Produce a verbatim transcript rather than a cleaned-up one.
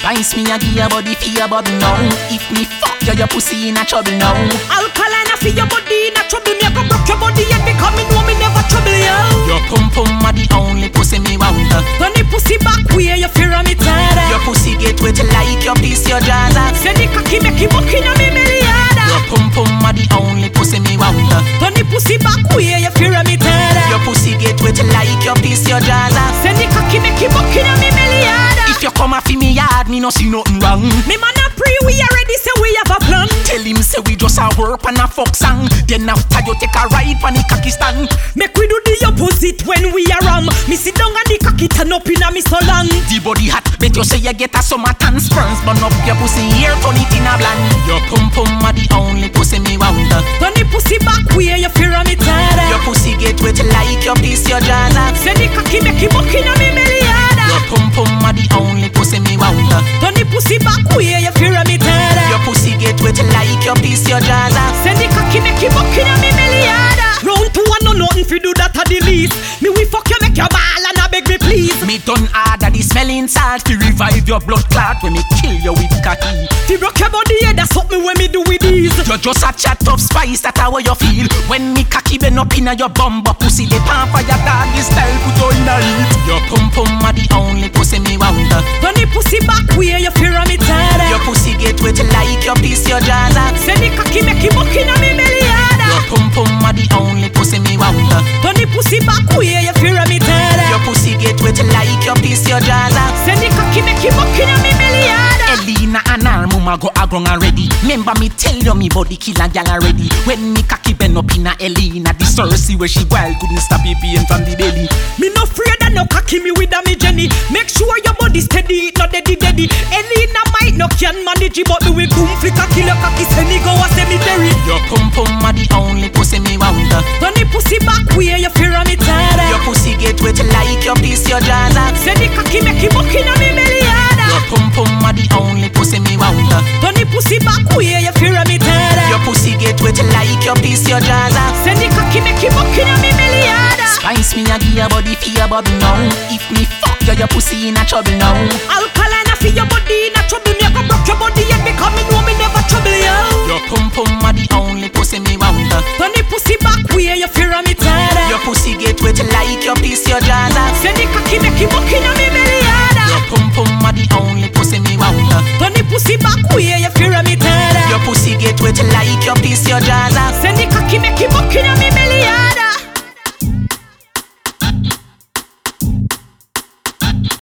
Spice me a give your body for your bubble now. If me fuck you, your pussy in a trouble now. Alkaline I feel your body in a trouble. Me a go broke your body and become me know me never trouble you. Your pum pum a the only pussy me want. Turn the pussy back where you fear me tired. Your pussy get wet like your piece your jaws. Say the cocky make you walk in a me milliard. Your pum pum a the only pussy me want. Turn the pussy back where you fear me tired. Your pussy get wet like your piece your jaws. Say the cocky make you walk in a me milliard. If you come off in me yard, me no see nothing wrong. Me man a pre, we already say we have a plan. Tell him say we just a work and a fuck song. Then after you take a ride pan the cocky stand. Make we do the opposite when we are ram. Me sit down and the cocky turn up in a me so long. The body hot, bet you say you get a summer tan. Sperms burn up your pussy here, turn it in a blonde. Your pum pum a the only pussy me want. Turn the pussy back where you fear me tired. Your pussy get wet like your piece your jaws. Say the cocky make you walk in a me milliard. Your pum pum a the only pussy me want. Turn the pussy back where you fear me tired. Your pussy get wet like your piece your jaws. Say the cocky make you walk in a me milliard. Round two and no nothing fi do that a the least. Me we fuck you make your ball and I beg me please. Me done hard at the smelling salt to revive your blood clot when me kill you with cocky. Fi rock your body yeah, that's what me when me do with these. You just a chat of spice, that's how you feel. When me cocky bend up inna your bum, but pussy the pan for your doggy style put you in a heat. Your pum pum a the only pussy me want. Turn the pussy back where you fear me tired. Your pussy get wet like your piece your jaws. Say the cocky make you walk in a me milliard. Your pum pum a the only pussy me want. Turn the pussy back where you fear me tired. Your pussy get wet like your piece your jaws. Say the cocky make you walk in a me milliard. Elena and her mama go agrong already. Remember me tell you me body kill a gal already. When me cocky bend up in a Elena, the Cersei where she wild couldn't stop it pain from the belly. Me no afraid that no cocky me with a me Jenny. Make sure your body steady, it not deady deady. Elena might no can manage it, but me will boom flick a kill your cocky send me go a cemetery. Your pum pum a the only pussy me want. Turn the pussy back where you fear me tired. Your pussy get wet like your piece your jaws. Say the cocky make you walk in a me milliard. Your pum pum a the only pussy me want. Turn the pussy back where you fear me tired. Your pussy get wet like your piece your jaws. Say the cocky make you walk in a me milliard. Spice me a give your body for your bubble now. If me fuck you, your pussy in a trouble now. Alkaline I feel your body in a trouble. Me a go broke your body and become me know me never trouble you. Your pum pum a the only pussy me want. Turn the pussy back where you fear me tired. Your pussy get wet like your piece your jaws. Say the cocky make you walk in